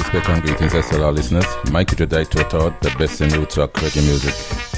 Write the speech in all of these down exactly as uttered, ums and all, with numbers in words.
respect and greetings to all our listeners. Mikey Jodai Total, the best in roots rock reggae music.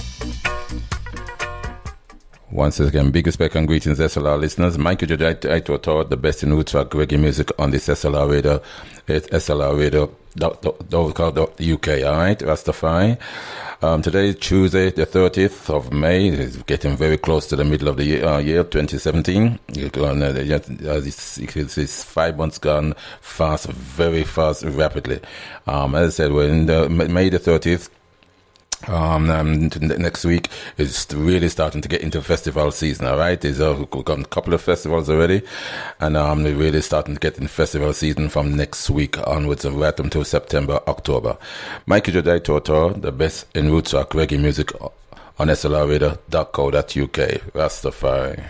Once again, big respect and greetings to all our listeners. Mikey Jodai Total, the best in roots rock reggae music on this S L R radio. It's S L R radio dot U K, alright, Rastafari. Um, today is Tuesday, the thirtieth of May. It's getting very close to the middle of the year, uh, year twenty seventeen. It's, it's, it's five months gone fast, very fast, rapidly. Um, as I said, we're in the, May the thirtieth. Um, um, next week is really starting to get into festival season, alright? There's a, we've got a couple of festivals already, and um, we're really starting to get in festival season from next week onwards, right until September, October. Mikey Jodai Total, the best in roots rock reggae music on S L R radio dot co dot U K. Rastafari.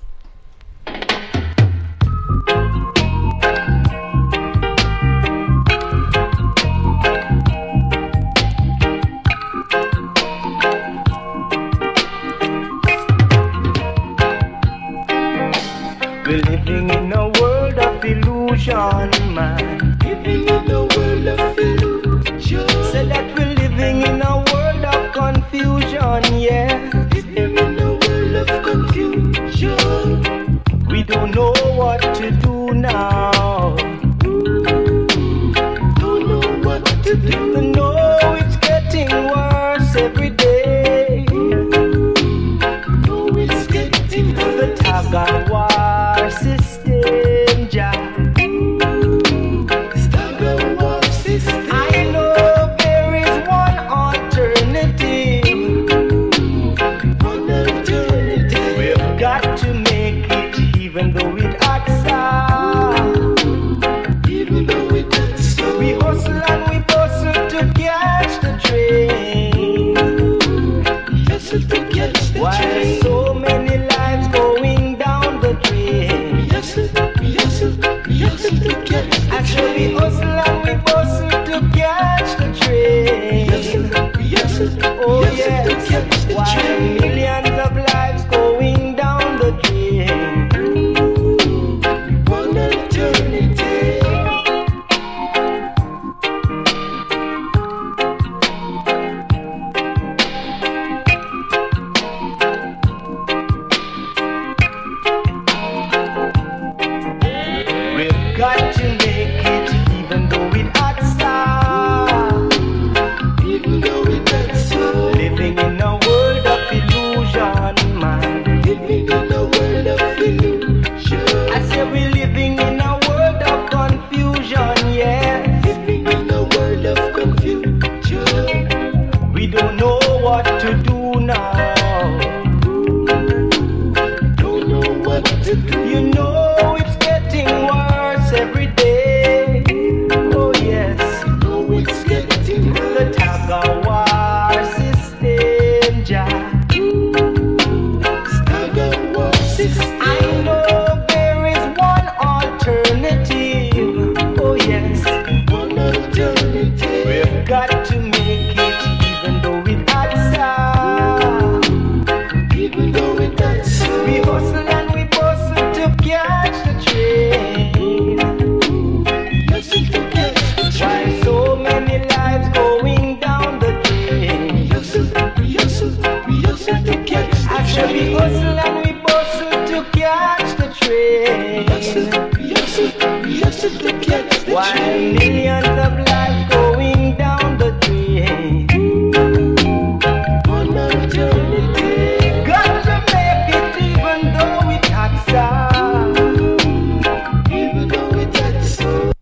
We're living in a world of illusion, man. Living in a world of illusion. Say that we're living in a world of confusion, yeah. Living in a world of confusion. We don't know what to do now. Don't know what to do. No, it's getting worse every day. No, it's getting worse. The tag of war. System, ja. System. I know there is one alternative. One alternative. We've got to make it, even though it hurts. Even though it hurts. We hustle and we bustle to catch the train. Hustle to catch the Why train. So many lives going down the drain. Actually, we hustle and we bustle to catch the train. Oh yes, while millions of lives going down the drain. One eternity. We've got to make it, even though it hurts. Even though it hurts. Living in a world of illusion, man. Living in a world of illusion. I say we're living in a world of confusion, yeah. Living in a world of confusion. We don't know what to do now. Don't know what to do. You know it's getting worse every day. Oh yes, you know it's getting worse. The tag of war system, ja. Tag of war system. I know there is one alternative. Oh yes, one alternative. We've got to make it, even though it hurts. Even though it hurts. We hustle and we bustle to catch the train. Hustle to catch the train. Why so many lives going down the drain? Hustle, we hustle, we hustle to catch the train. Actually, hustle and we bustle to catch the train. Hustle, we hustle, we hustle to catch the train. Why millions of lives going down the drain? One eternity. Got to make it, even though it hurts. Even though it hurts.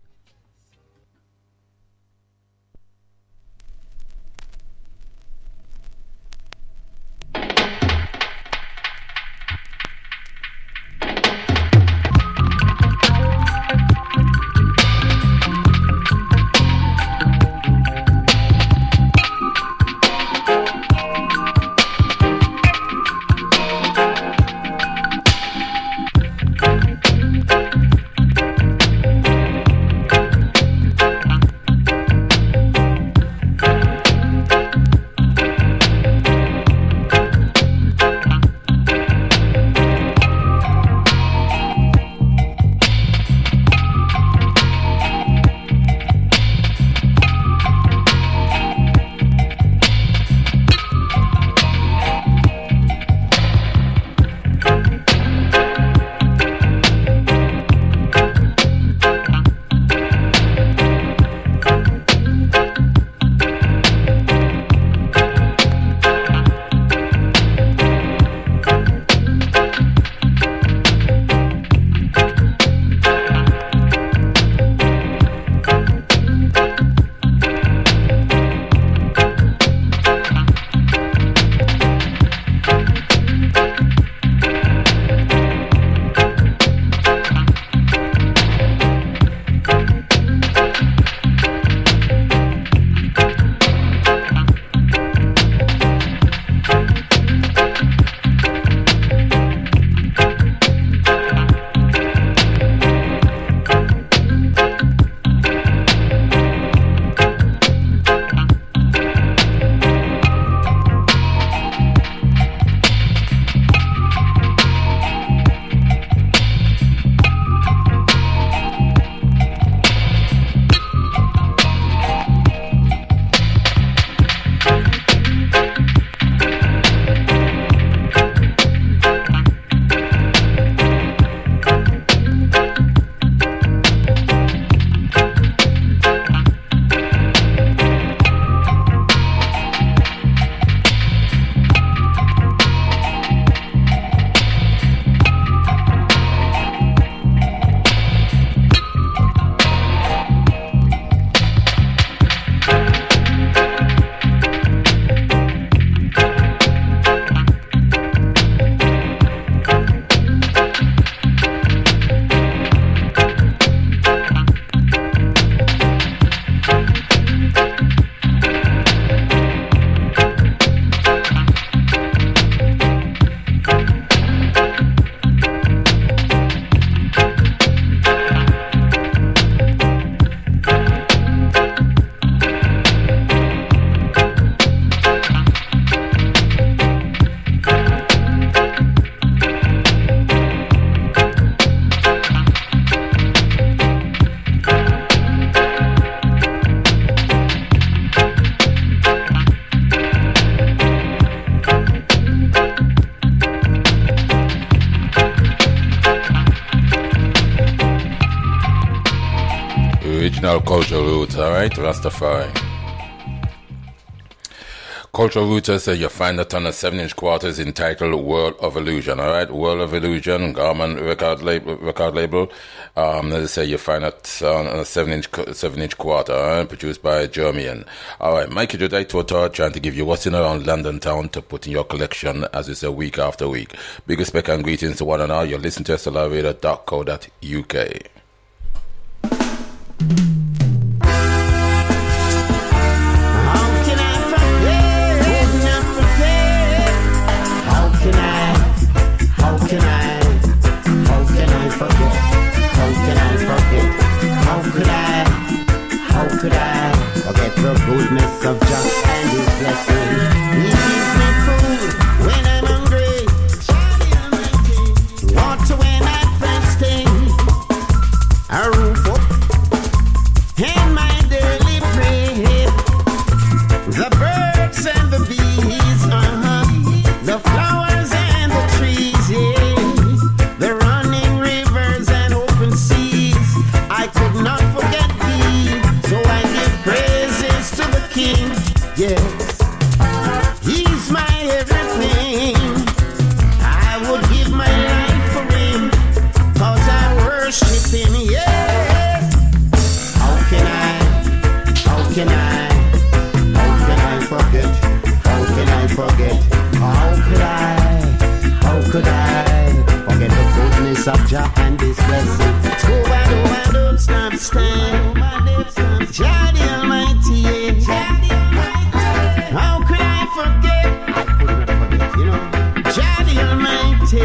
original cultural roots, alright? Rastafari. Cultural Roots, I say you find it on a seven inch quarters entitled World of Illusion, alright? World of Illusion, Garmin record label, record label. Um, as I say, you find it on a seven inch, seven inch quarter, alright? Produced by Jermian. Alright, Mikey Jodai Total trying to give you what's in around London town to put in your collection, as we say, week after week. Big respect and greetings to one and all. You're listening to S L R radio dot co dot U K. Could I forget the goodness of Jah and His blessing? He gives me food when I'm hungry, water when I'm thirsty, a roof up and my daily bread. The birds and the bees, uh-huh, the flowers and the trees, yeah, the running rivers and open seas. I could not forget thee. So I give praises to the King, yes, He's my everything. I would give my life for Him, cause I worship Him, yes. How can I, how can I, how can I forget, how can I forget, how could I, how could I forget the goodness of Jah and His blessing. So I don't, I don't stop, stand. Jah the Almighty, yeah. How could I forget? I could not forget, you know. Jah the Almighty.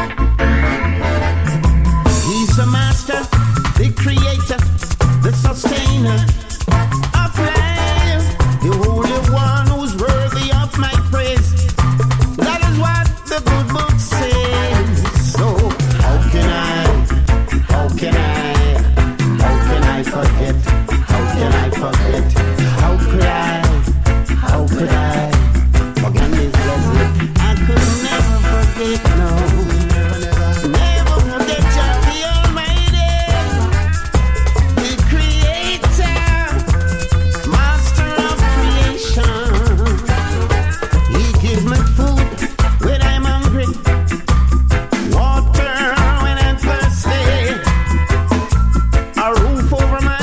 He's the master, the creator, the sustainer of life, the only one who's worthy of my praise. That is what the good book says. So how can I, how can I, how can I forget? How can I forget? How could I? How could I forget His blessing? I could never forget, no. Never forget Jah the Almighty, the Creator, Master of creation. He gives me food when I'm hungry, water when I'm thirsty, a roof over my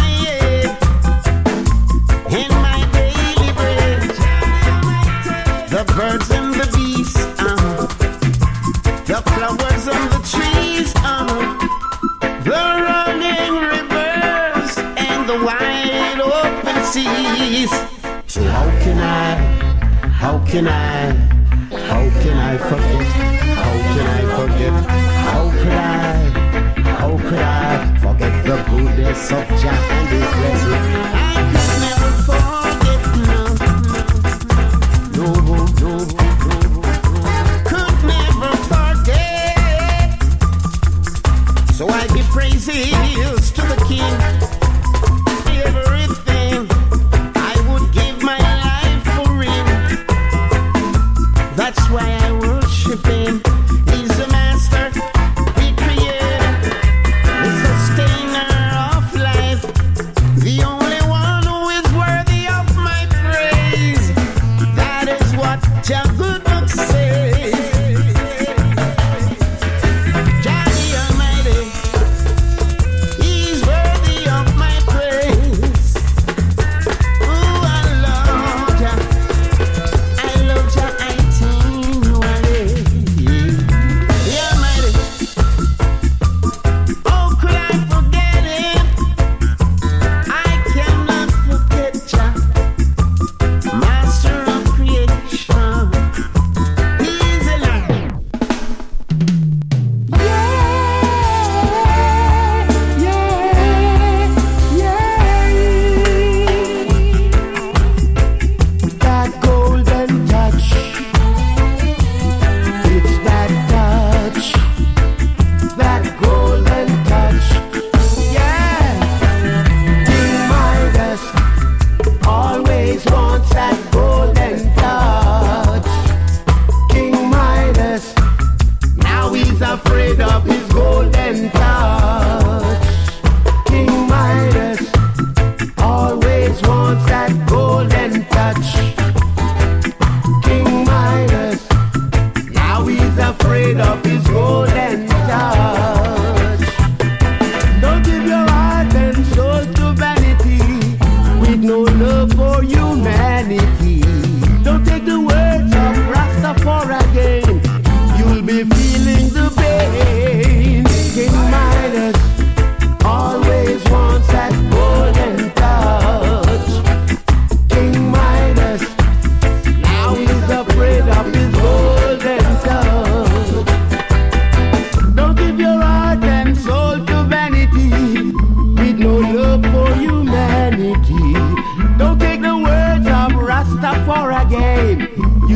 birds and the bees, uh, the flowers and the trees, uh, the running rivers and the wide open seas. So how can I, how can I, how can I forget, how can I forget, how could I, how could I forget the goodness of Jah and His blessing? I could never forget, no. No, no, no, could never forget. So I give praises to the King. Everything I would give my life for Him. That's why I worship Him. He's the master, the creator, the sustainer of life, the only one who is worthy of my praise. That is what Jah good book says. Jah the Almighty, He's worthy of my praise. Ooh, I love Jah, I love Jah, I continually, yeah.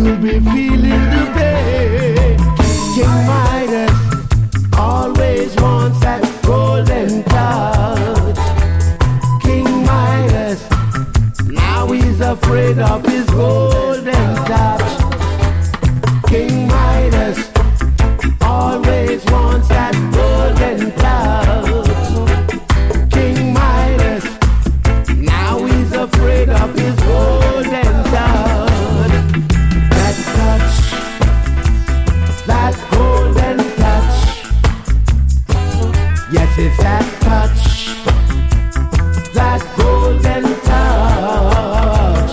you'll be feeling the pain. King Midas always wants that golden touch. King Midas, now he's afraid of his golden touch. King Midas always wants that golden touch. King Midas, now he's afraid of his golden touch. That touch, that golden touch. Yes, it's that touch, that golden touch.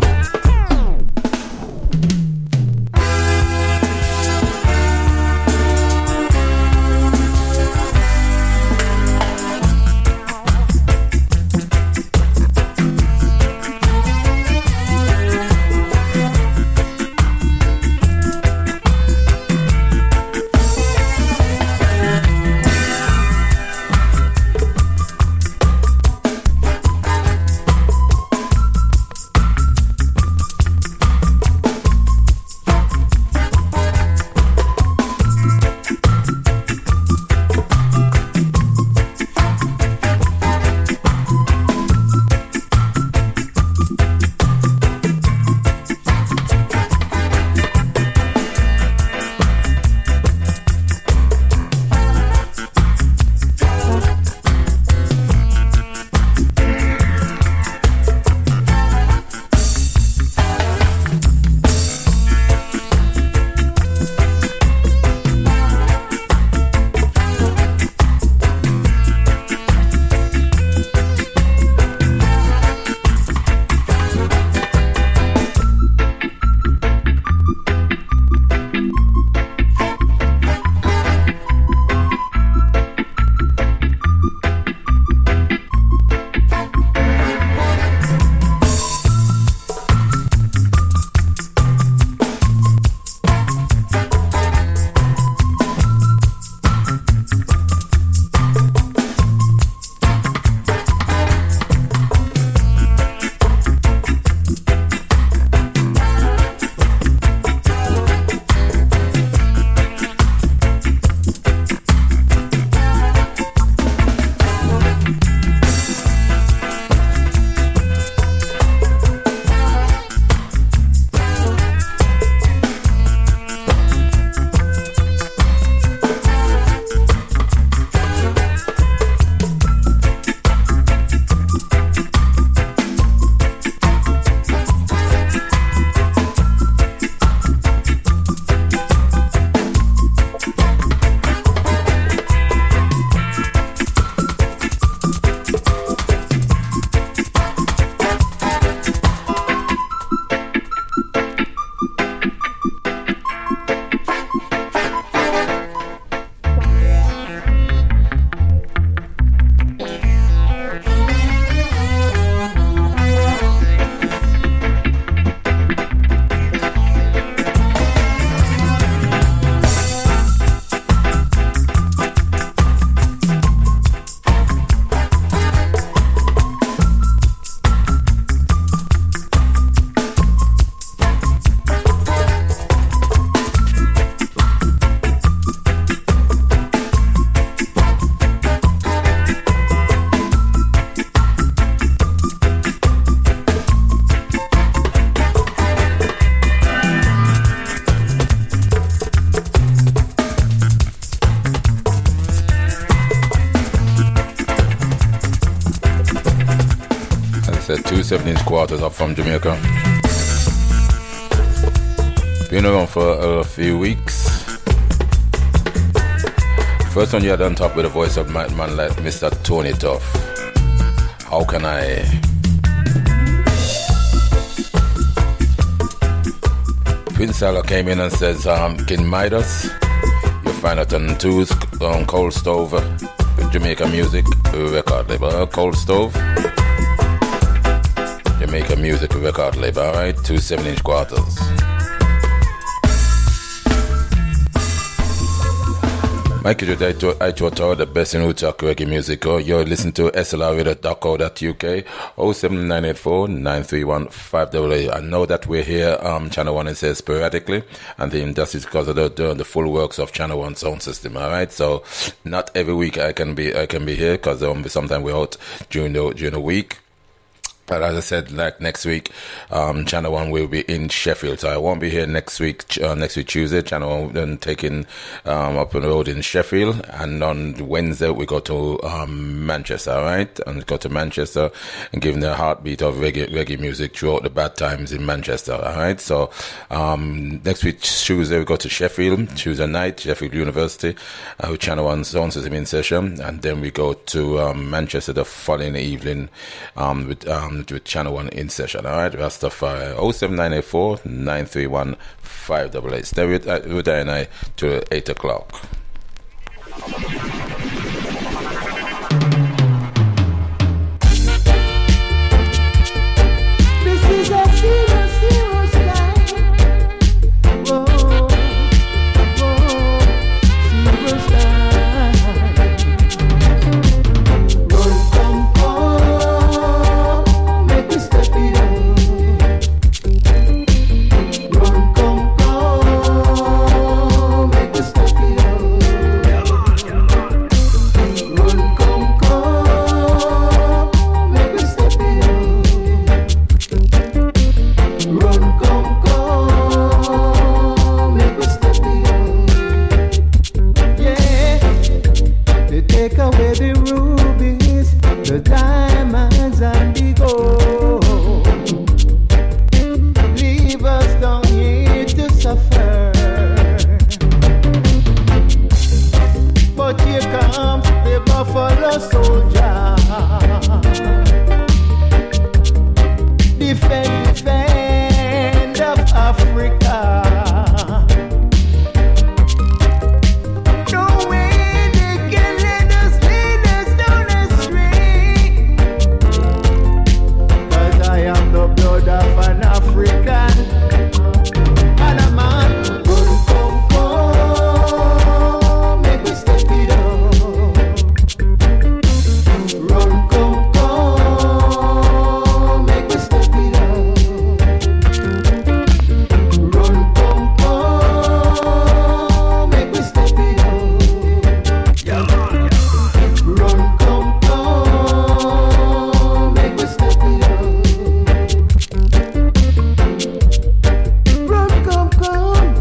said two seven inch quarters up from Jamaica. Been around for a few weeks. First one you had on top with the voice of my man like Mister Tony Tuff. How can I? Prince Salah came in and says, um, King Midas, you'll find it on Two's um, Cold Stove, Jamaica Music record label, Cold Stove, Jamaica Music record label, alright, two seven inch quarters. Mike Jojo, I to the best in Roots reggae music. Oh, you're listening to S L R radio dot co dot U K oh seven nine eight four nine three one five eight eight. I know that we're here, um, Channel One, it says sporadically, and then that's because of the, the, the full works of Channel One sound system. All right, so not every week I can be I can be here because um, sometimes we're out during the during the week. But as I said, like next week, um, Channel One will be in Sheffield, so I won't be here next week. Uh, next week Tuesday, Channel One then taking um, up on the road in Sheffield, and on Wednesday we go to um, Manchester, all right, and go to Manchester and give the heartbeat of reggae, reggae music throughout the bad times in Manchester, all right. So um, next week Tuesday we go to Sheffield, Tuesday night, Sheffield University, uh, with Channel One sound system in session, and then we go to um, Manchester the following evening um, with. Um, with Channel One in session. Alright, Rastafari oh seven nine eight four nine three one five eight eight. Stay with, uh, with I and I to eight o'clock. This is a zero zero sky. Whoa, whoa, zero sky. Run, come, come, make me step it up. Run, come, come, make me step it up. Run, come, come, make me step it up. Run, come, come, make me step it up. Yeah, they take away the rubies, the diamonds and the gold. Leave us down here to suffer. But here comes the buffalo soldier. Defend, defend of Africa. No way they can let us lead us down astray. 'Cause I am the blood of an African. And a man, run, come, come, make me step it up. Run, come, come, make me step it up. Run, come, come, make me step it up. Run, come, come, make me step it up. Run, come, come.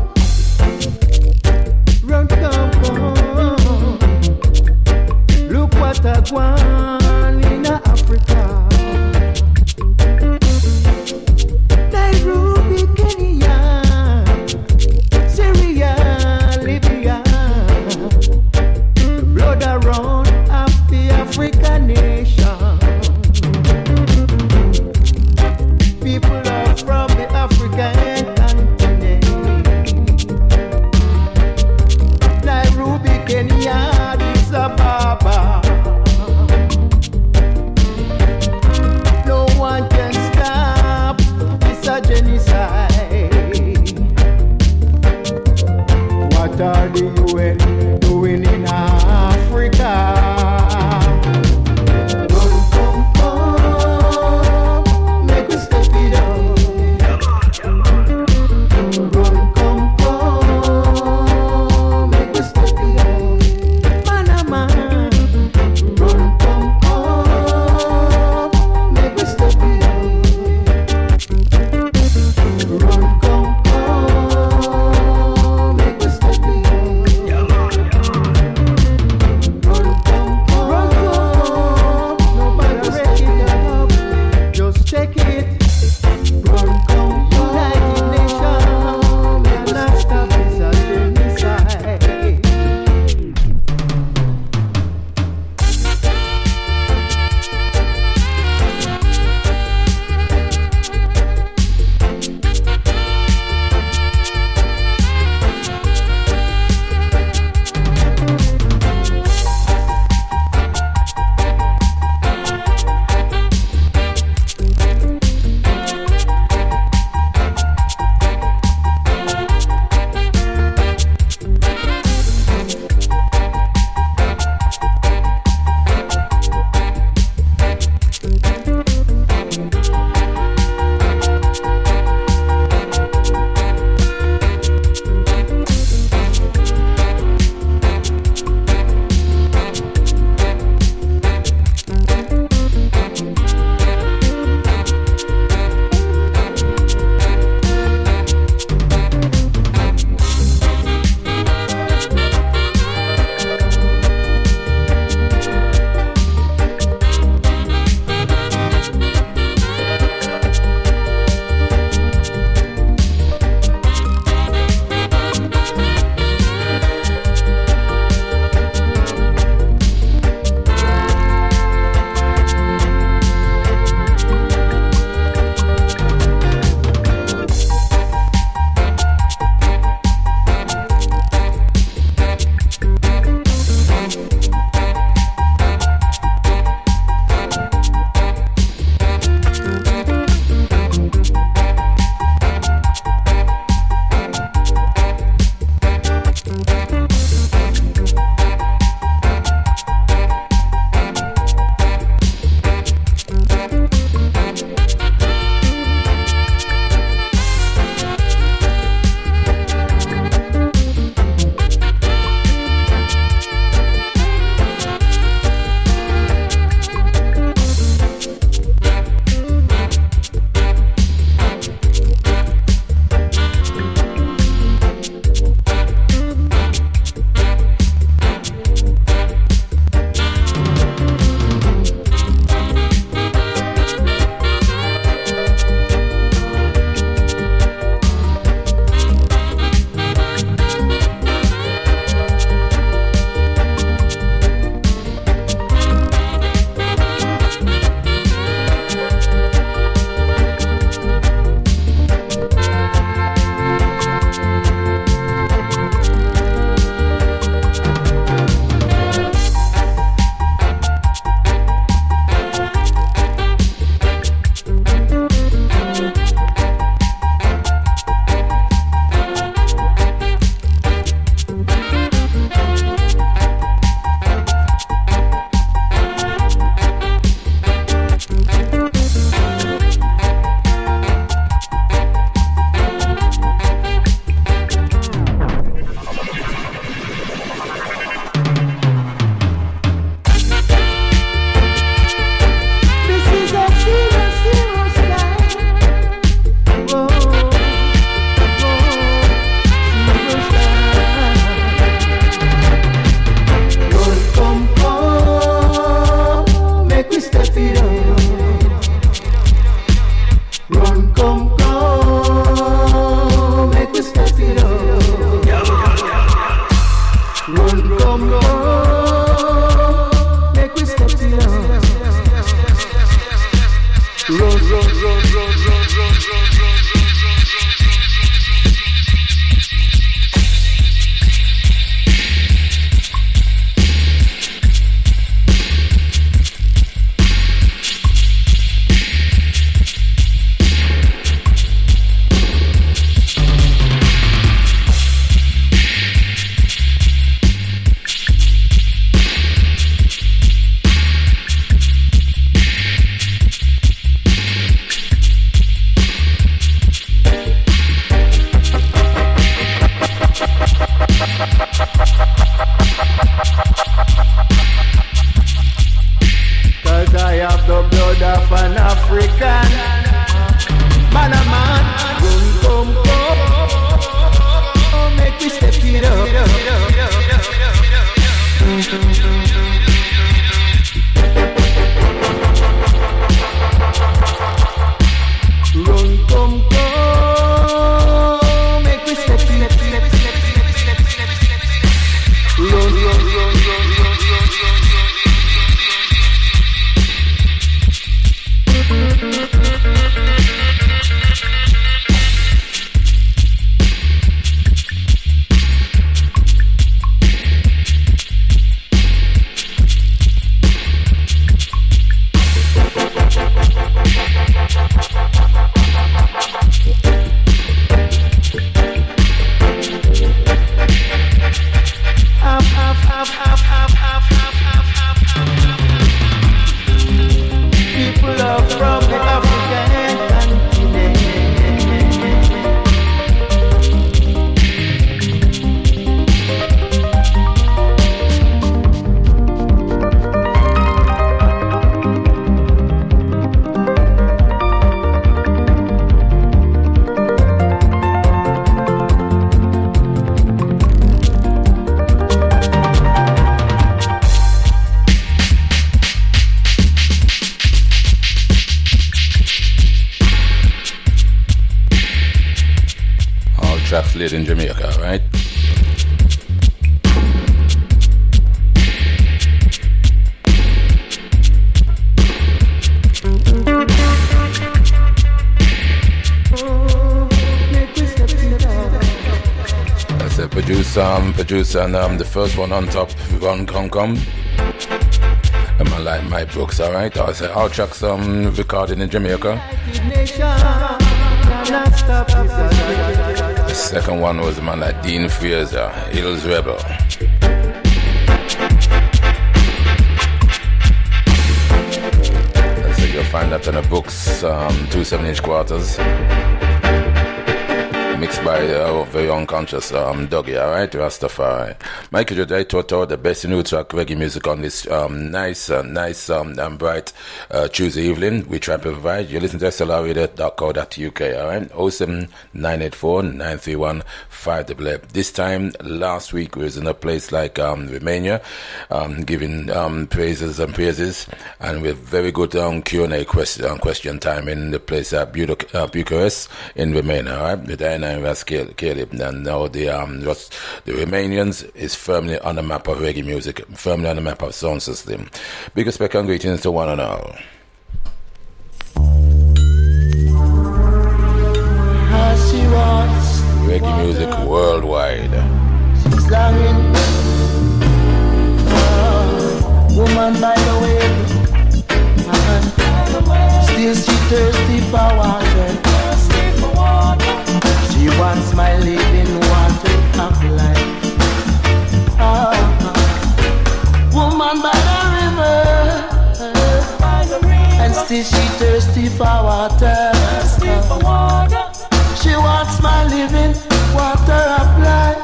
Run, come, come. Look what I want in Africa. Nairobi, Kenya, Syria, Libya. The blood around of the African nation. People are from the African continent. Nairobi, Kenya, Addis Ababa. the blood of an African. Man a man, run, come, come, make me step it up. Run, come, come, make me step it up. Run, run, run, run, run, run, in Jamaica, right? That's a producer, um, producer, and um, the first one on top, Run Come Come. And I like my books, alright? I say, I'll check some recording in Jamaica. The second one was a man like Dean Fraser, Hills Rebel. So you'll find that in the books, um, two seven inch quarters. Mixed by uh, very unconscious um, Dougie, alright, Rastafari. Michael Jodai Toto, the best new track reggae music on this um, nice, uh, nice um, and bright uh, Tuesday evening. We try to provide. You listen to S L R radio dot co dot U K, alright? oh seven nine eight four nine three one five double eight. This time, last week, we was in a place like um, Romania, um, giving um, praises and praises, and with very good um, Q and A question, um, question time in the place at Buc- uh, Bucharest in Romania, alright? With Diana and Caleb, and now the um, just, the Romanians is firmly on the map of reggae music, firmly on the map of sound system. Big respect and greetings to one and all. Reggae music worldwide. She's longing, uh, woman by the way, uh, still she thirsty for water. She wants my living water of life. Uh, woman by the river, by the river, and still she thirsty for water. Thirsty for water. She wants my living water of life.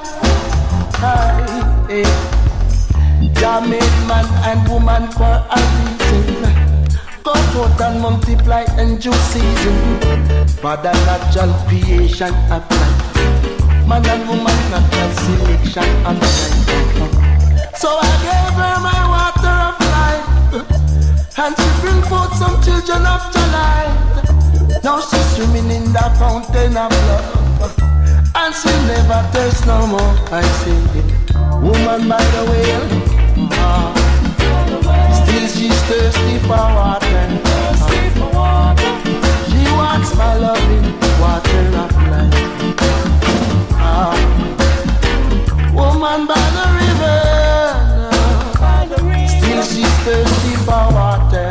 Hey, Jah made man and woman for a reason. Go forth and multiply in due season. For the natural creation of life. Man and woman natural selection of life. So I gave her my water of life, and she bring forth some children of the light. Now she's swimming in the fountain of love, and she never thirsts no more. I say, woman by the whale, ah, still she's thirsty for water. Ah, she wants my loving water of life. Ah, woman by the river, still she's thirsty for water.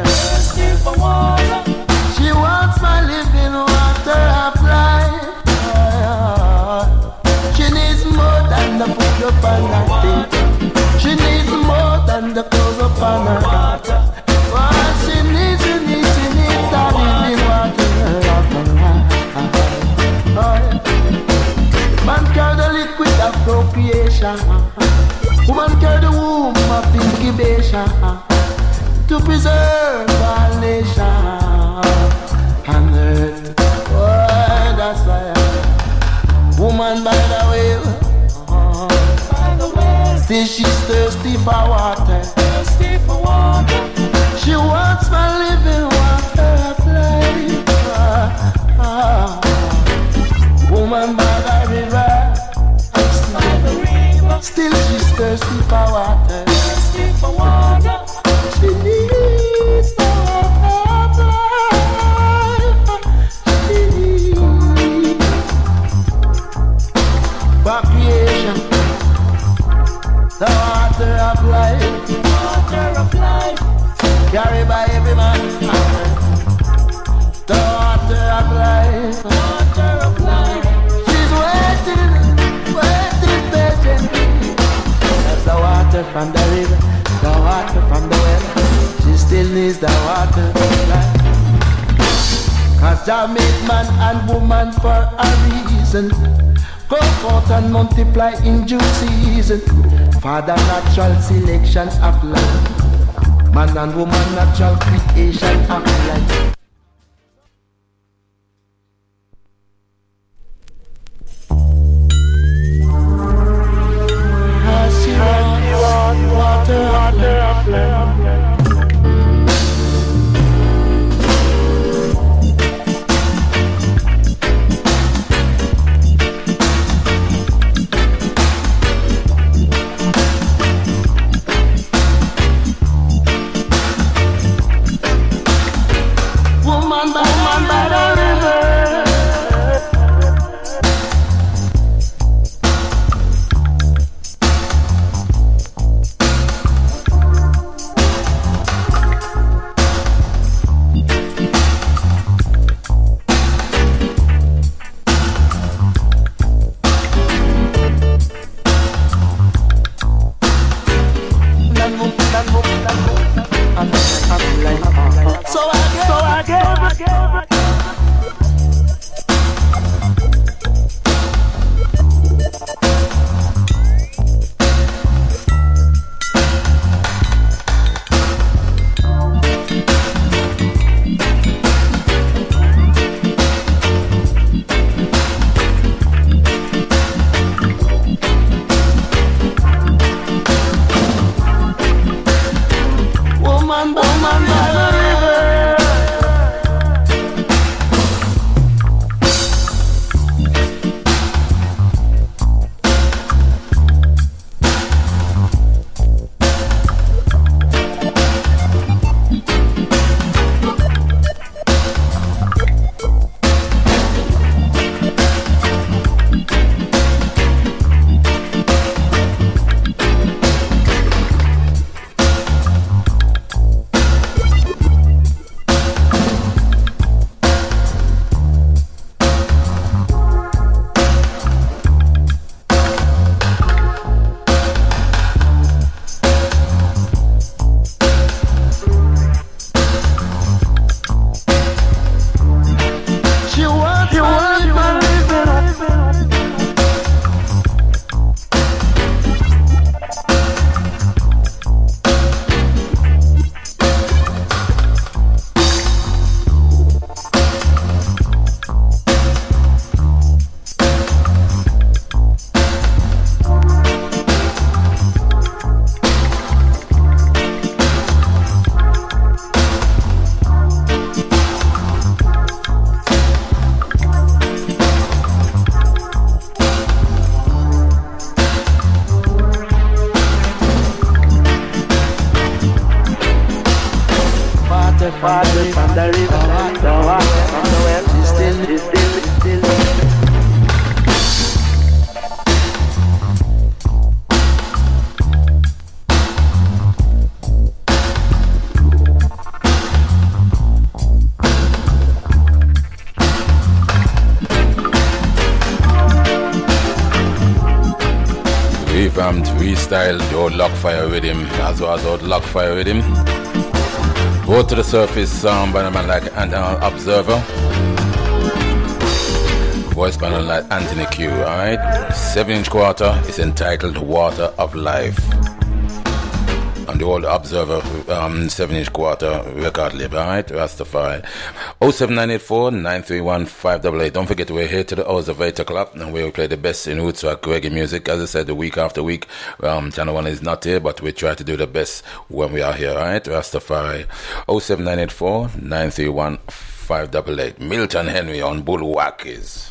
She wants my living water of life. She needs more than the food upon her table. She needs more than the clothes upon her back. What she needs, she needs, she needs the living water of her life. Man carry the liquid of procreation. Woman carry the womb of incubation to preserve our nation. me she's thirsty for water. Thirsty for water. She wants my living water of life. Ah, ah. Woman by the river, by the river. Still she's thirsty for water. Thirsty for water. She needs the water of life. She needs for creation. The water of life, water of life, carried by every man. The water of life, water of life. She's waiting, waiting patiently. That's the water from the river, the water from the well. She still needs the water of life. Cause Jah made man and woman for a reason. Go forth and multiply in due season. For the natural selection of life. Man and woman natural creation of life. As you want water of life. water from the river, the water from the well, is still, is still, is still. Revamped, restyled, the old lock fire with him, as well as old lock fire with him. Brought to the surface sound by a man like an uh, Observer. Voice by a man like Anthony Q, alright? seven inch quarter is entitled Water of Life. On the the old Observer um, seven inch quarter record label, alright? Rastafari. oh seven nine eight four nine three one five eight eight. Don't forget, we're here to the hours of eight o'clock, and we play the best in roots rock reggae music. As I said, the week after week, um, Channel one is not here, but we try to do the best when we are here, alright? Rastafari. oh seven nine eight four nine three one five eight eight. Milton Henry on Bulwackies.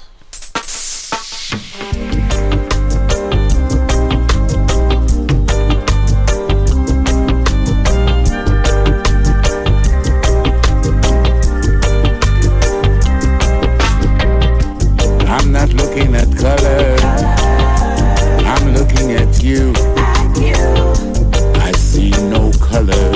I'm not looking at color, I'm looking at you. I see no color,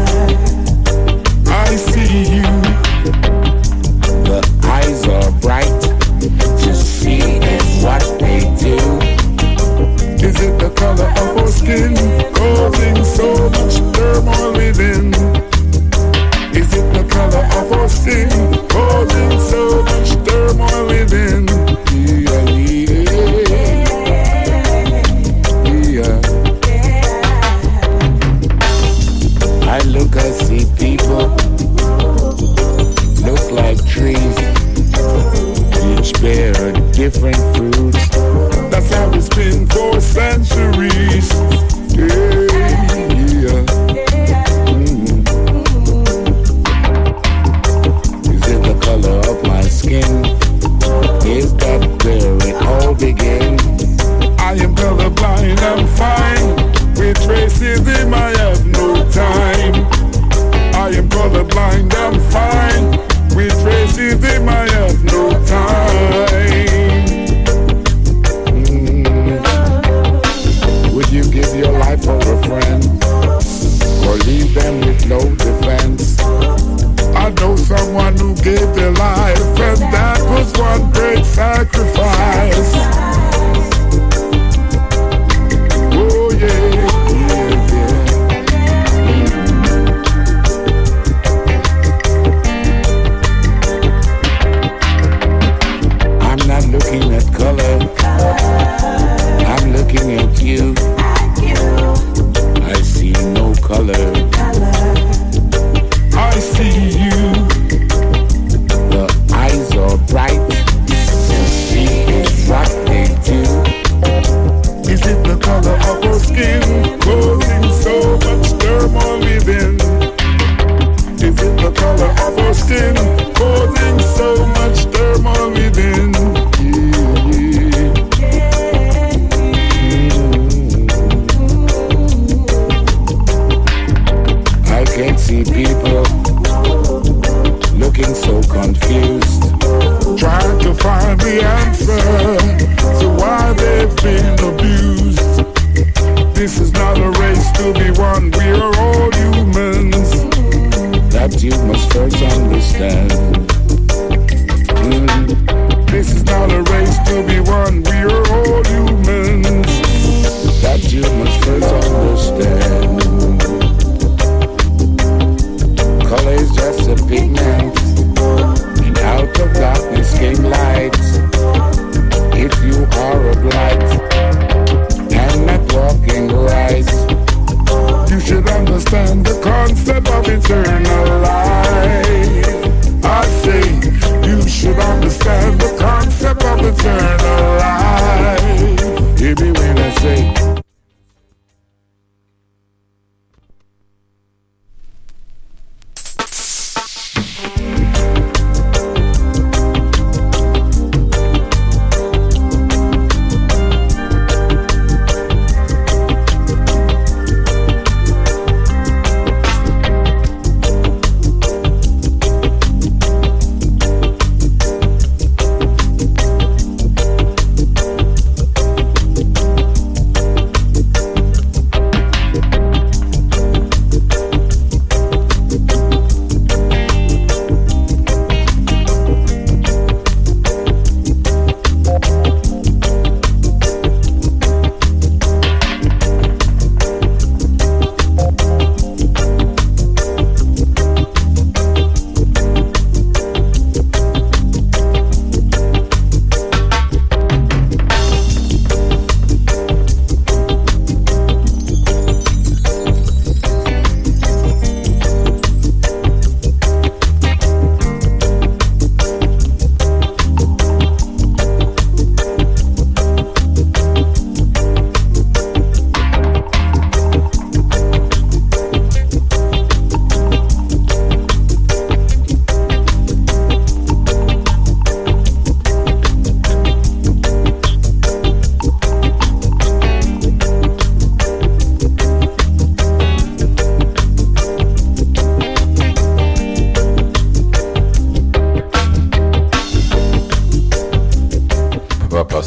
I see you. The eyes are bright, to see is what they do. Is it the color of our skin, causing so much turmoil within? Is it the color of our skin, causing so much turmoil within? Yeah, yeah, yeah. I look, I see people, look like trees, each bear different fruits. That's how it's been for centuries. Yeah, yeah. Mm-hmm. Is it the color of my skin? Is that where it all begins? I am colorblind, I'm fine. With racism I have no time. I am colorblind, I'm fine. With racism I have no time. Mm. Would you give your life for a friend, or leave them with no defense? I know someone who gave their life, and that was one great sacrifice. Oh yeah, yeah, yeah. I'm not looking at color, I'm looking at you. I see no color, I see you. The eyes are bright, to see is what they do. Is it the color of our skin, causing so much turmoil within? Is it the color of our skin, causing so much turmoil within? Yeah. Mm. I can see people looking so confused, trying to find the answer to why they've been abused. This is not a race to be won, we are all humans. That you must first understand. Mm. This is not a race to be won, we are all humans. That you must first understand. Color is just a pigment, and out of darkness came light. If you are a blight and not walking right, you should understand the concept of eternal life. I say you should understand the concept of eternal life.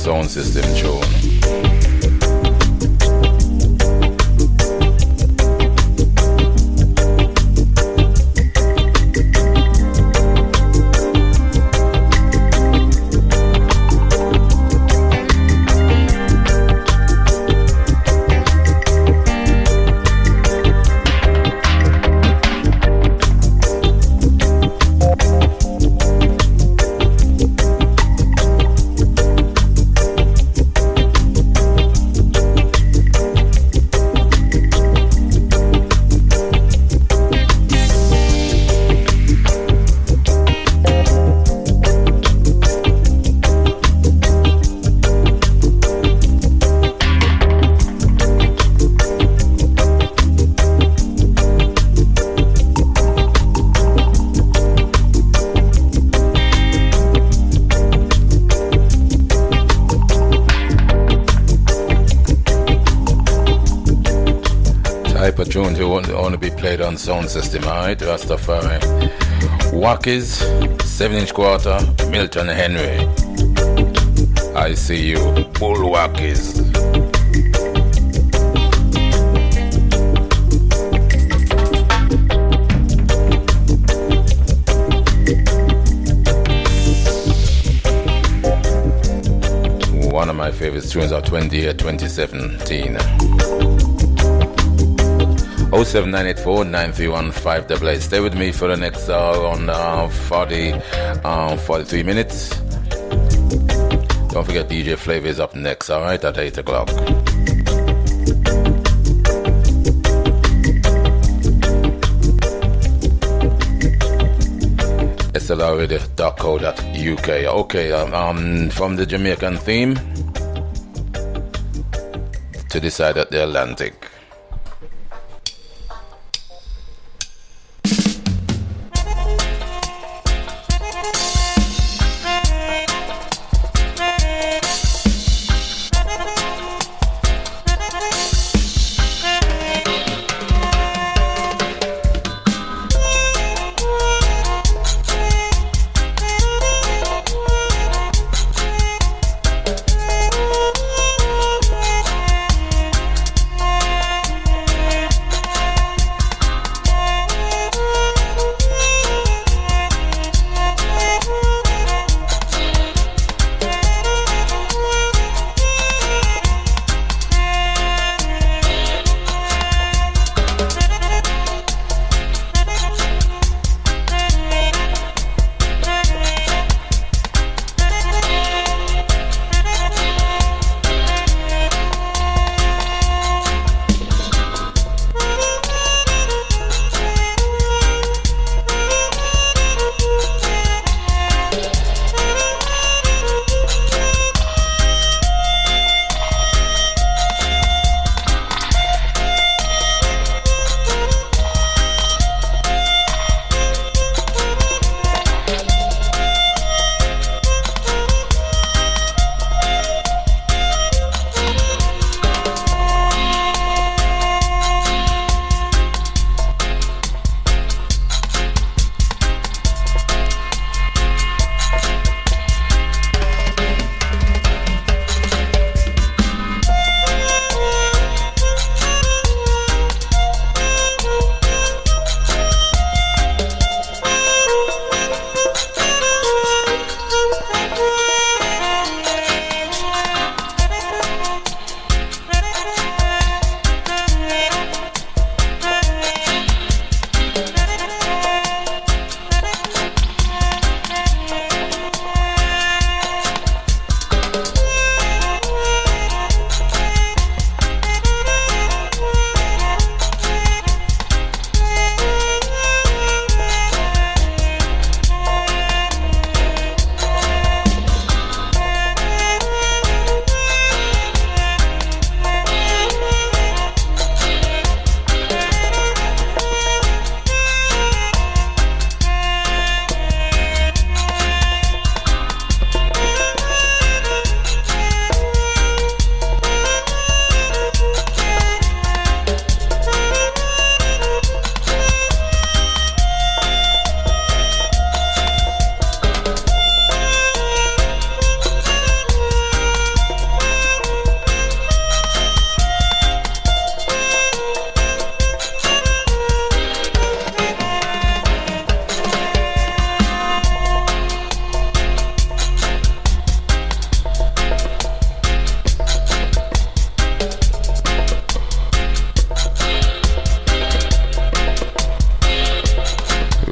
sound system tune. Tunes who want, want to be played on sound system, alright? Rastafari. Wackies, seven inch quarter, Milton Henry. I see you, Bull Wackies. One of my favorite tunes of twenty-eight twenty seventeen. oh seven nine eight four nine three one five double eight. Stay with me for the next hour on uh, forty, um, forty-three minutes. Don't forget D J Flavor is up next, alright, at eight o'clock. S L R radio dot co dot U K. Okay, um, um, from the Jamaican theme to the side of the Atlantic. Thank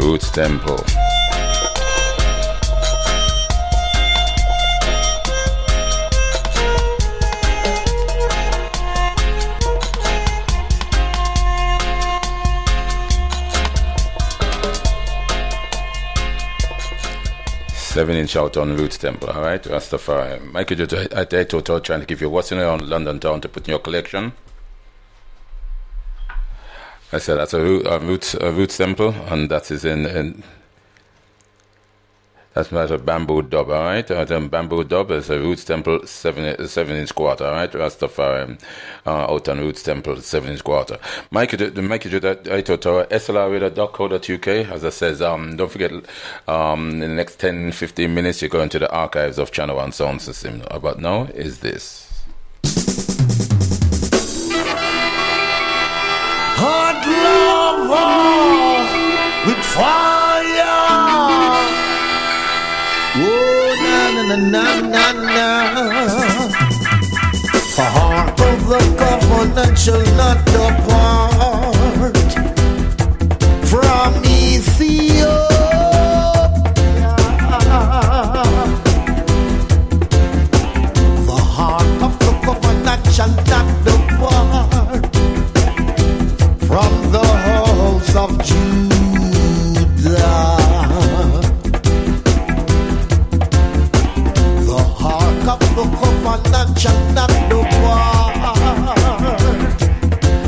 Roots Temple. Seven inch out on Roots Temple, all right, Rastafari. Michael Judge at eight total trying to give you what's in around London town to put in your collection. I said that's a, root, a Roots a Roots Temple, and that is in, in that's a bamboo dub, all right. Uh, the bamboo dub is a Roots Temple seven seven inch quarter, all right. Rastafari uh, out on Roots Temple seven inch quarter. Michael, the Michael Judge at eight total S L R radio dot co dot U K. As I says, um, don't forget, um, in the next ten fifteen minutes you're going to the archives of Channel One Sound System. But now is this. Hot love with fire. Oh, na na na na na. The heart of the covenant shall not depart from Ethiopia. The heart of the covenant shall not depart from the halls of Judah. The heart of the covenant shall not depart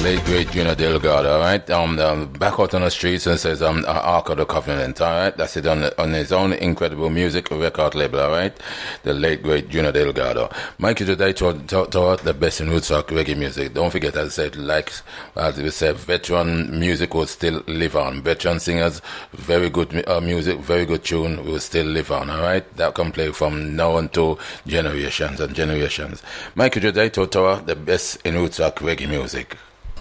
late great Junior Delgado, all right? Um, um, back out on the streets and says, um, Ark of the Covenant, all right? That's it on, the, on his own incredible music record label, all right? The late great Junior Delgado. Mikey today taught, taught, taught the best in roots rock reggae music. Don't forget, as I said, like, as we said, veteran music will still live on. Veteran singers, very good uh, music, very good tune will still live on, all right? That can play from now until generations and generations. Mikey today taught the best in roots rock reggae music.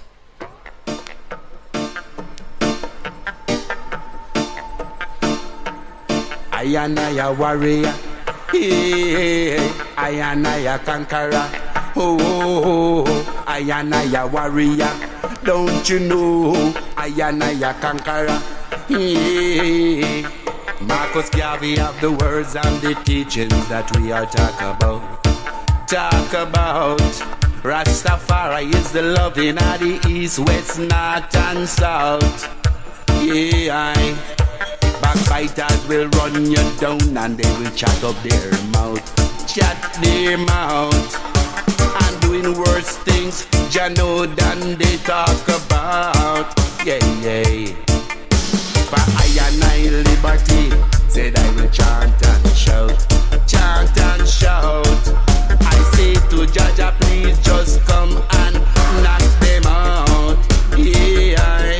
I am a warrior, hey, I am a conqueror. Oh, oh, oh, I am a warrior. Don't you know I am a conqueror? Hey, Marcus Garvey have the words and the teachings that we are talk about. Talk about Rastafari is the loving of the east, west, north and south. Yeah, I backbiters will run you down and they will chat up their mouth, chat their mouth, and doing worse things, ya know, than they talk about. Yeah, yeah. For I and I liberty, said I will chant and shout, chant and shout. I say to Jaja, please just come and knock them out. Yeah, I,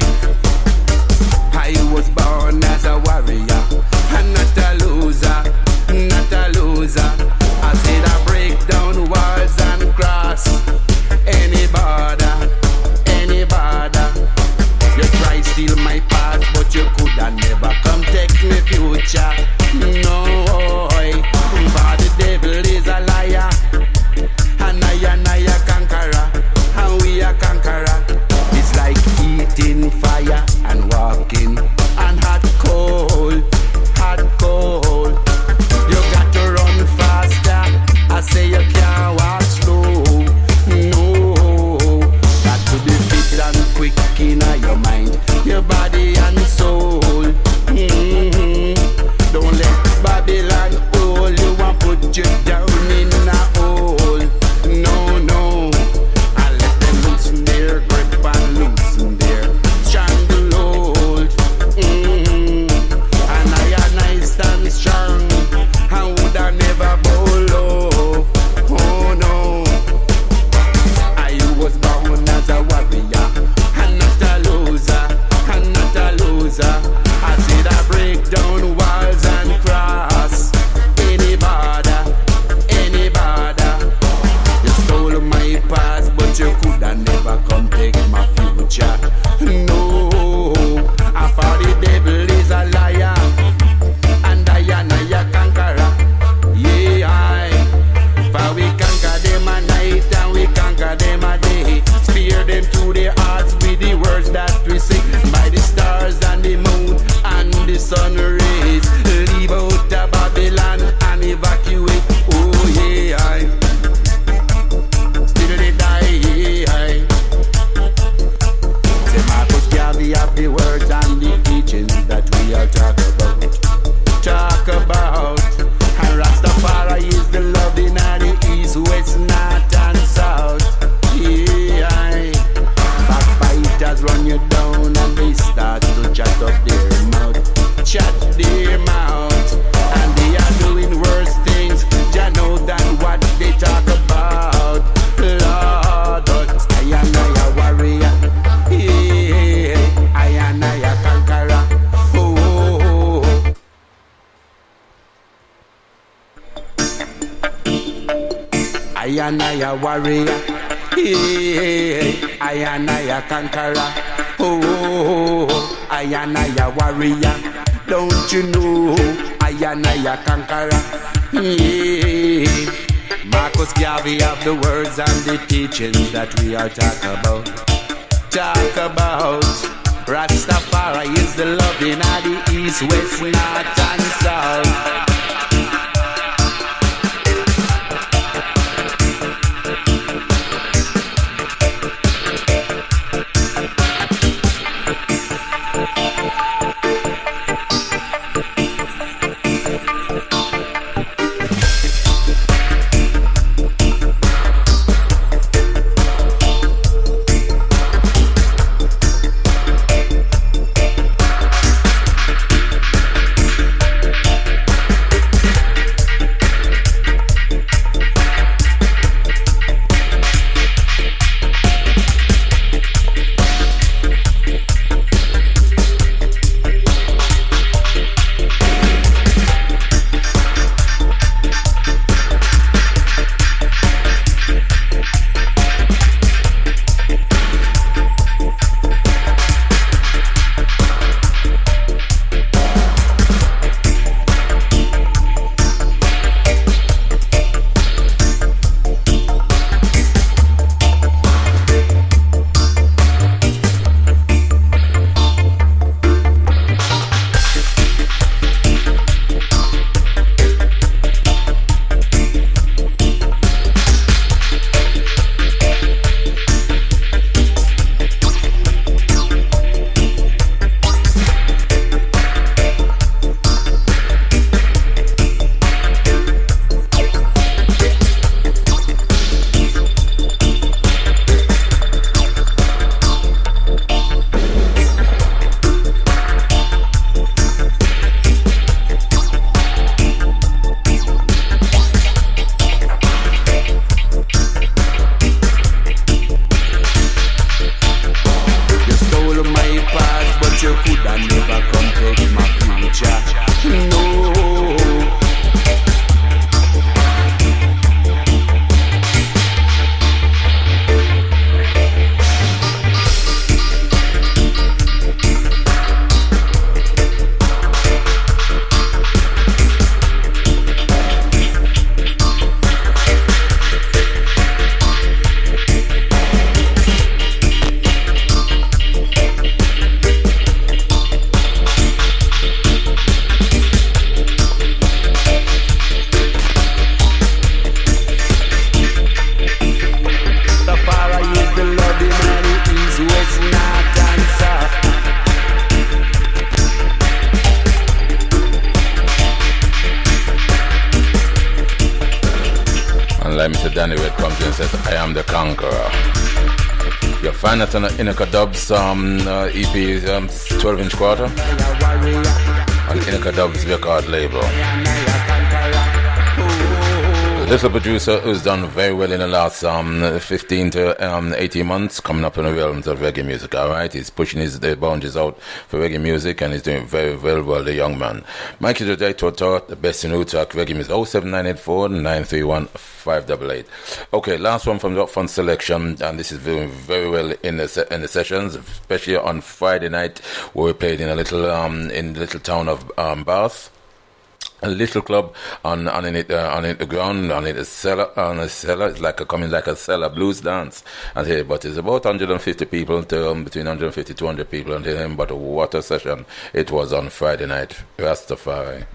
I was born as a warrior, and not a loser, not a loser. I said I break down walls and cross any border, any border. You try steal my past, but you coulda never come take me future. No, for the devil is a liar, and I and I a conqueror, and we a conqueror. It's like eating fire and walking on hot coal, hot coal. You got to run faster, I say you can't walk slow. No, got to be fit and quick in your mind, your body and soul. Mm-hmm. Don't let Babylon hold you and put you down in a hole. No, no, I let them loosen their grip and loosen their stranglehold. Mm-hmm. And I and I stand strong and would I never bow low. Oh no, I was born as a warrior and not a loser, and not a loser. I said I break down walls and cross any border, any border. You stole my past, but you coulda never come take my future. No, I thought the devil is a liar, and I and I a conqueror. Yeah, I, for we conquer them a night and we conquer them a day. Spear them to their hearts with the words that we sing by the stars and the moon and the sun rays. Leave out the Babylon and evacuate. Oh yeah, I still they die. Yeah, say Marcus Garvey have the words and the teachings that we are talk about. Talk about. And Rastafari is the loving of the east, west, north and south. Yeah, I, backbiters run you down and they start to chat up their mouth, chat their mouth, and they are doing worse things, ya know, than what they talk about. Lord, but I am a warrior, yeah, I am a conqueror. Oh, oh, oh. I am a warrior, yeah, I am a conqueror. Oh, oh, oh, I am a warrior. Don't you know I am a conqueror? Yeah. Marcus Garvey have the words and the teachings that we are talk about. Talk about Rastafari is the loving of the east, west, north and south. man like Mister Danny Red comes in and says, I am the conqueror. You'll find that on the Inuka Dubs um, uh, E P, um, twelve inch quarter, on Inuka Dubs record label. The little producer who's done very well in the last um, fifteen to eighteen months, coming up in the realms of reggae music, alright? He's pushing his the boundaries out for reggae music, and he's doing very, very well, the young man. Mikey today to talk the best in Utak reggae music. oh seven nine eight four nine three one five eight eight. Okay, last one from the Upfront selection, and this is doing very well in the se- in the sessions, especially on Friday night, where we played in a little um, in the little town of um, Bath. A little club on on it uh, on it the ground on it a cellar on a cellar. It's like a coming like a cellar blues dance. And here, but it's about one hundred fifty people to um, between one hundred fifty to two hundred people until him. But what a session it was on Friday night. Rastafari.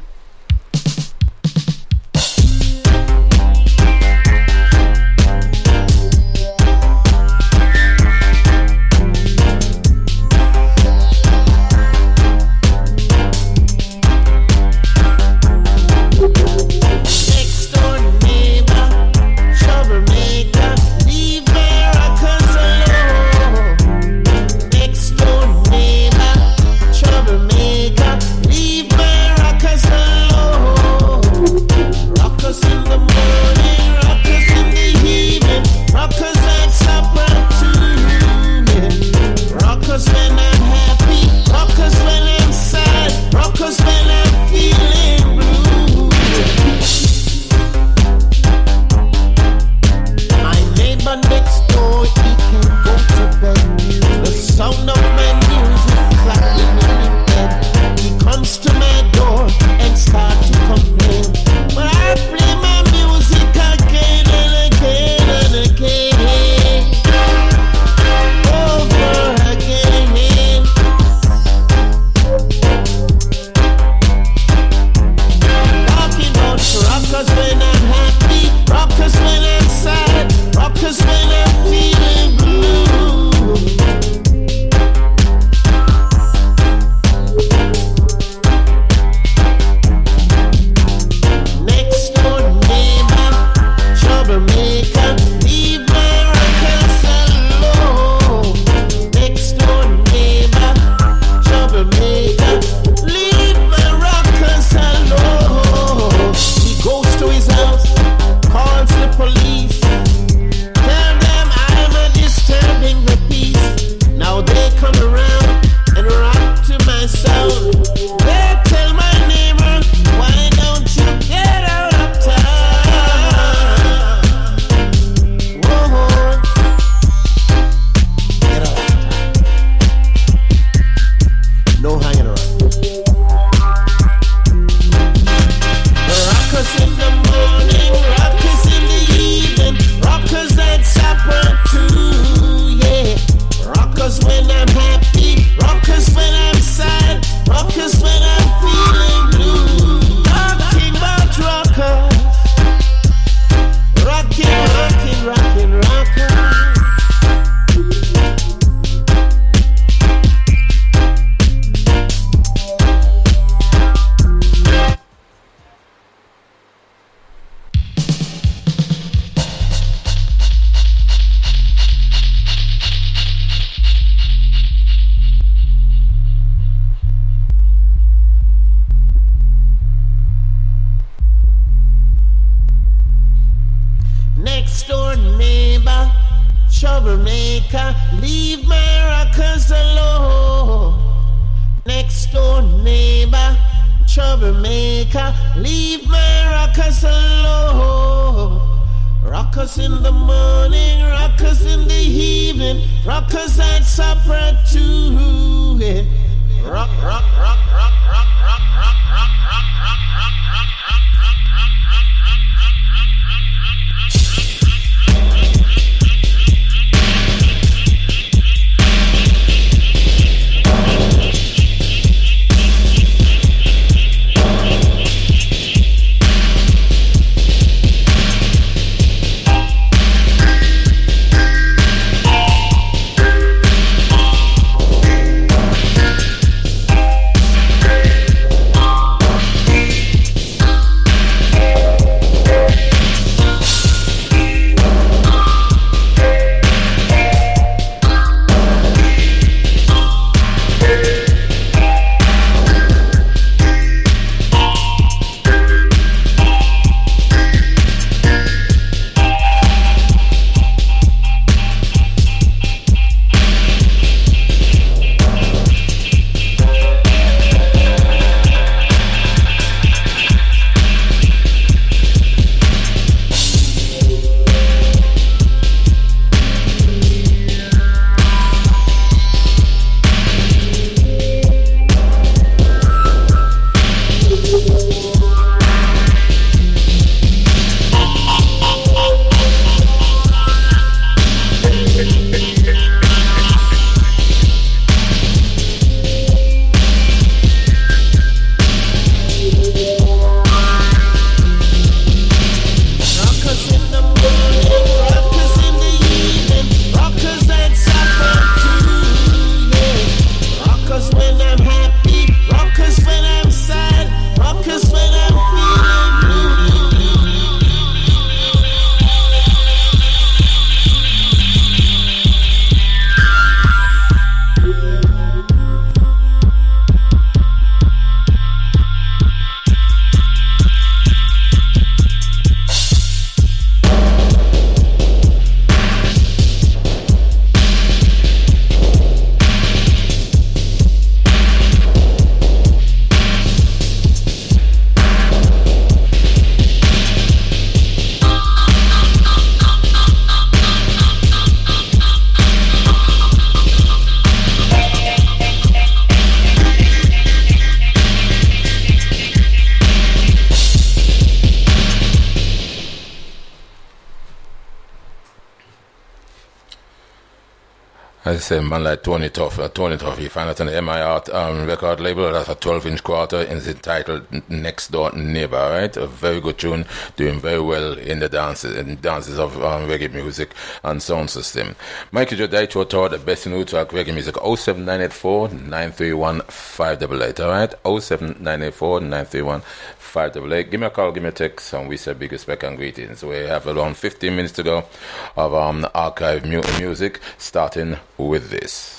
I say, man like Tony Tuff. Uh, Tony Tuff, you find it on the M I R um, record label. That's a twelve-inch quarter, and it's entitled Next Door Neighbor, right? A very good tune, doing very well in the dances in dances of um, reggae music and sound system. Michael Jodaicho taught the best in track reggae music. oh seven nine eight four, nine three one, five eight eight, all right? oh seven nine eight four, nine three one, five eight eight. Give me a call, give me a text, and we say big respect and greetings. We have around fifteen minutes to go of um, archive mu- music, starting with this.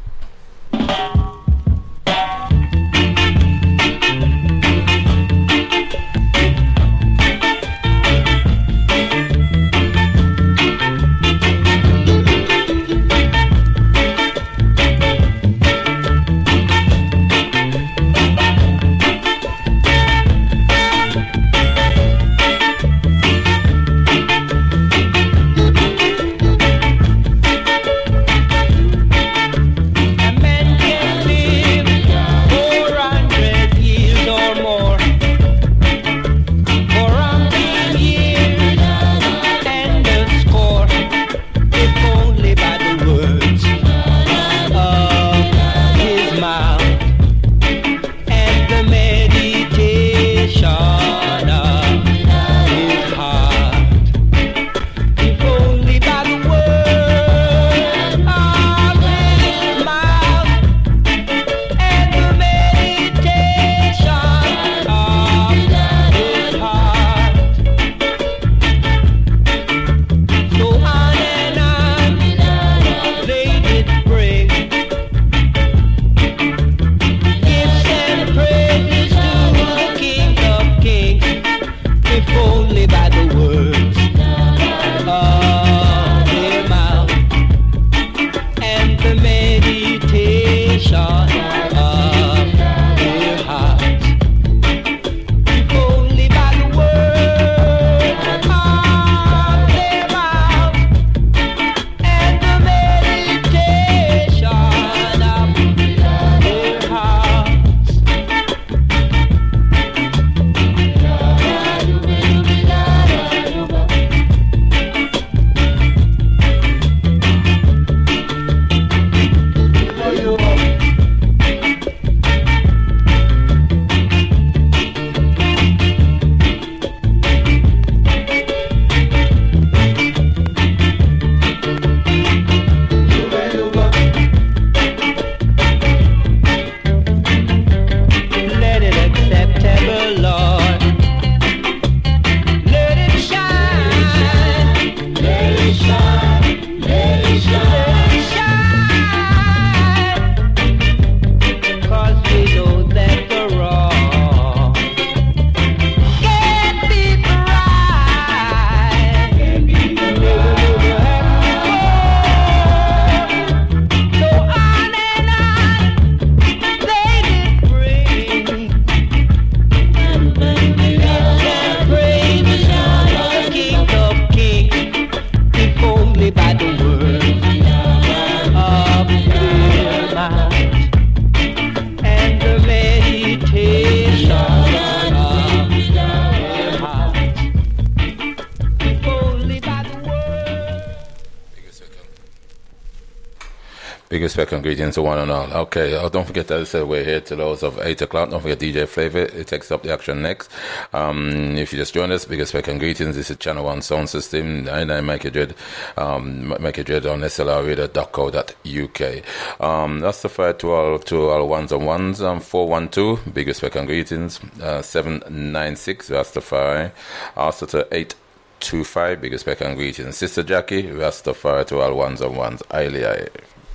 Respect and greetings to one and all. Okay, uh, don't forget that I said we're here till those of eight o'clock. Don't forget D J Flavor. It takes up the action next. Um, if you just joined us, big respect and greetings. This is Channel one Sound System. I'm Mikey Dread. Um, Mikey Dread on S L R radio dot co dot U K. Um, that's the fire to all, to all ones and ones. Um, four one two, big respect and greetings. Uh, seven nine six, Rastafari. Also to eight two five, big respect and greetings. Sister Jackie, Rastafari to all ones and ones. Aye, aye.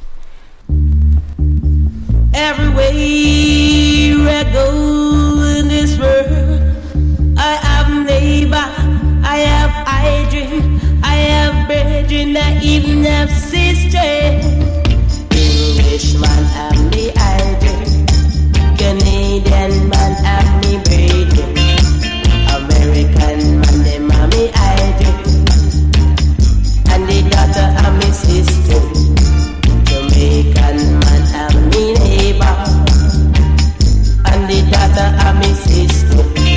Everywhere I go in this world, I have neighbor, I have hydrant, I have brethren, I even have sister. Englishman have me hydrant, Canadian man have me brethren, American man them have me hydrant, and the daughter have me sister. Jamaican man have me neighbor, and the daughter have me sister.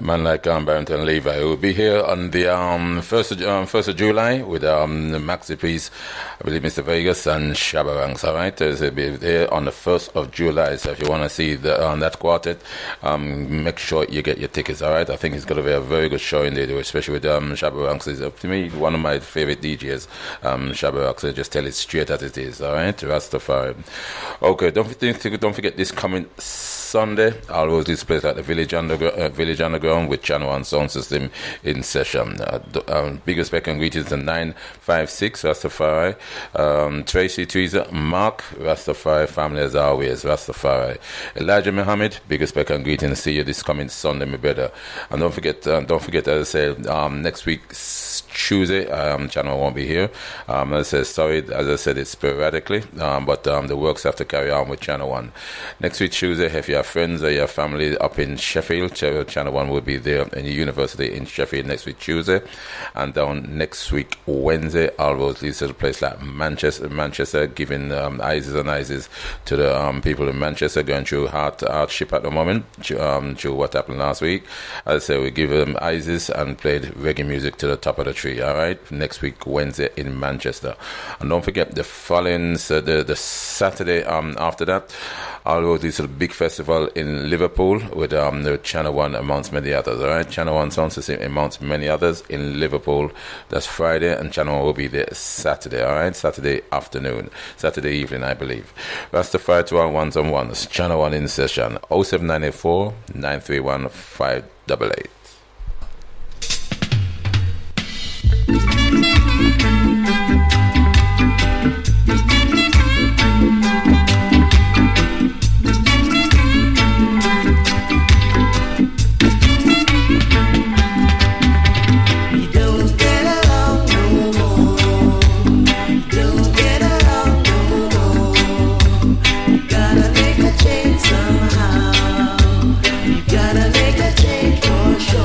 man like um, Barrington Levi, who will be here on the um, first of, um, first of July with um, Maxi Priest, I believe Mister Vegas and Shabba Ranks. All right, they'll be here on the first of July. So if you want to see the, um, that quartet, um, make sure you get your tickets. All right, I think it's going to be a very good show indeed, especially with um, Shabba Ranks. Is to me one of my favorite D Js. Um, Shabba Ranks, I just tell it straight as it is. All right, Rastafari. Okay, don't forget, don't forget this coming Sunday, I'll always display at the Village Underground, uh, Village Underground with Channel One Sound System in session. Uh, um, big respect and greetings to nine five six Rastafari, um, Tracy Tweezer, Mark Rastafari family as always, Rastafari, Elijah Muhammad, big respect and greetings. See you this coming Sunday, my brother. And don't forget, uh, don't forget, as I said, um, next week Tuesday, um, Channel won't be here. Um, as I said, sorry, as I said, it's sporadically, um, but um, the works have to carry on with Channel One. Next week Tuesday, if you have friends or your family up in Sheffield, Channel One will be there in the university in Sheffield next week Tuesday, and down next week Wednesday, always leads to a place like Manchester, Manchester, giving um, ices and ices to the um, people in Manchester going through hard hardship at the moment, um, through what happened last week. As I say, we give them ices and played reggae music to the top of the tree. All right, next week Wednesday in Manchester, and don't forget the following uh, the the Saturday um after that, although this is a big festival in Liverpool with um the Channel One amongst many others. All right, Channel One sound system amongst many others in Liverpool. That's Friday, and Channel One will be there Saturday. All right, Saturday afternoon, Saturday evening, I believe. Rastafari to our ones on ones. Channel One in session. oh seven nine eight four nine three one five eight eight. Somehow, you gotta make a change for sure.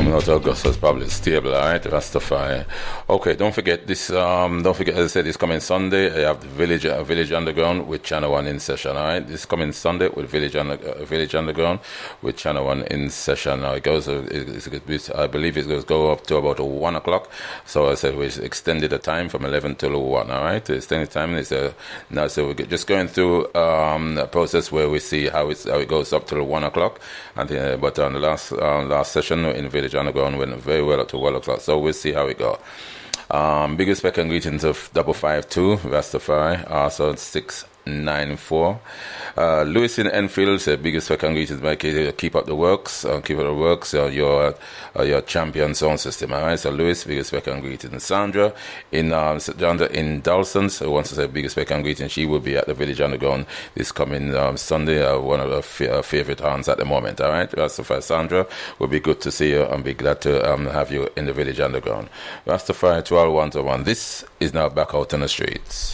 coming out of Augusta is probably stable, all right? Rastafari. Okay, don't forget this. Um, don't forget, as I said, this coming Sunday. I have the Village uh, Village Underground with Channel One in session, all right? This coming Sunday with Village Under, uh, Village Underground with Channel One in session. Now it goes. Uh, it's, it's, I believe it goes go up to about one o'clock. So I said we extended the time from eleven till one. All right, the extended time is uh, now. So we're just going through um, a process where we see how it's how it goes up till one o'clock. And uh, but on the last uh, last session in Village Underground went very well up to one o'clock. So we'll see how it goes. Um, big respect and greetings of double five two Rastafari, also six nine four. Uh, Lewis in Enfield said, big respect and greetings, Mike. Keep up the works, uh, keep up the works. Uh, your uh, your champion sound system. All right. So Lewis, big respect and greetings. Sandra in uh, Sandra in Dawson's who wants to say big respect and greetings. She will be at the Village Underground this coming um, Sunday. Uh, one of her f- uh, favorite aunts at the moment. All right. Rastafari Sandra, will be good to see you and be glad to um, have you in the Village Underground. Rastafari to all one to one. This is now back out on the streets.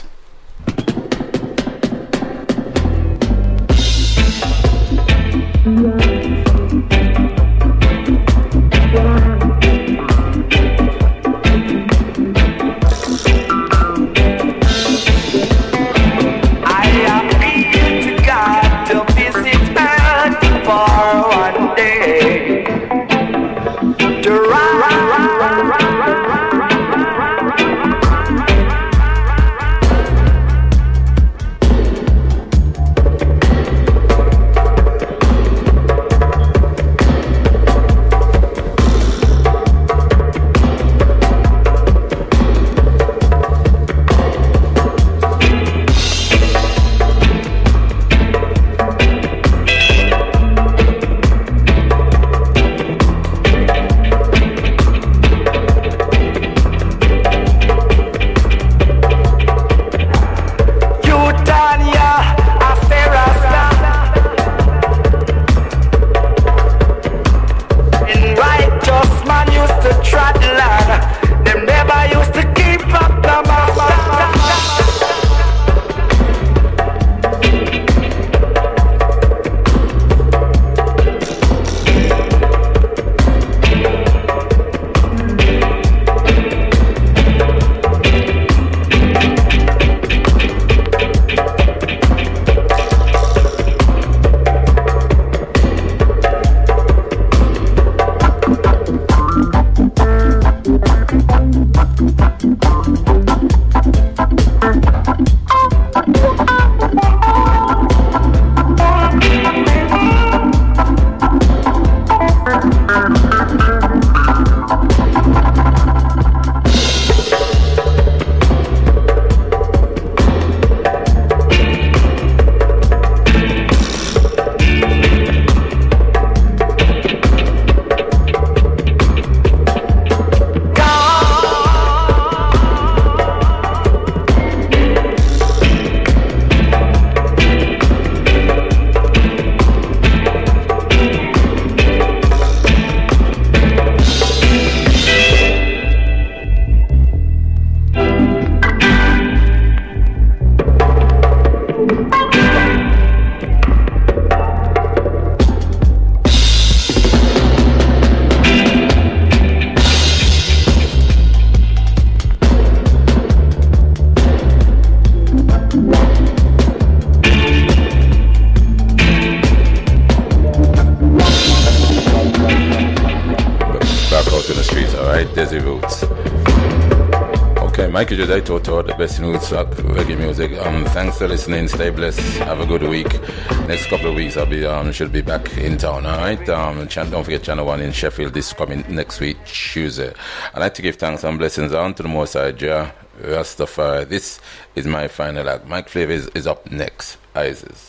Michael Jedi Toto, the best in roots rock reggae music. Um, thanks for listening. Stay blessed. Have a good week. Next couple of weeks, I'll be um, should be back in town. All right. Um, don't forget Channel One in Sheffield this coming next week Tuesday. I'd like to give thanks and blessings on to the Most High Jah Rastafari. This is my final act. Mike Flavor is, is up next. Isis.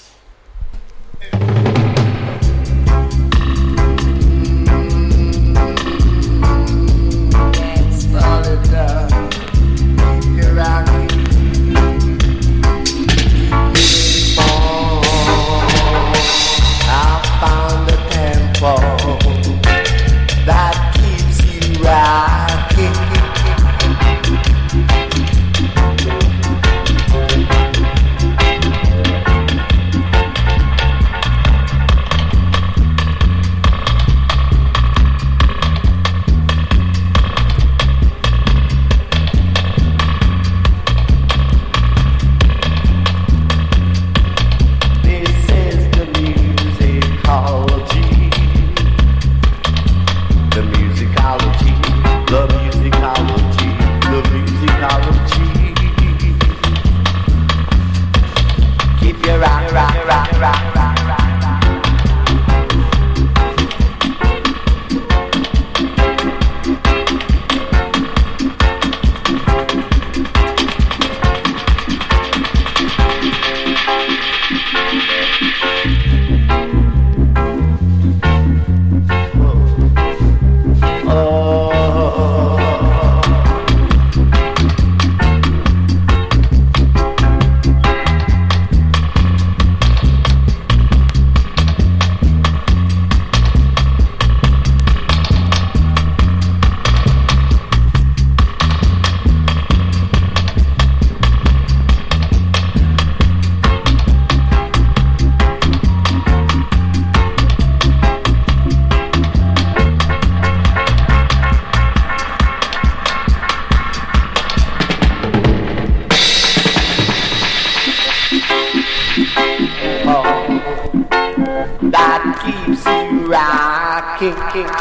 That keeps you rocking.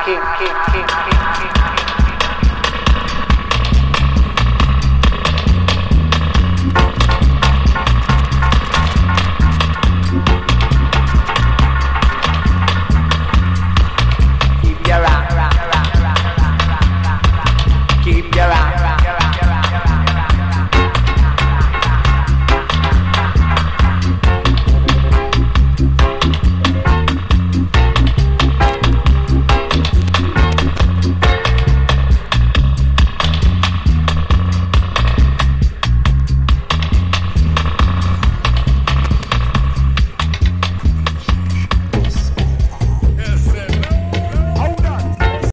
king, king, king, king, king.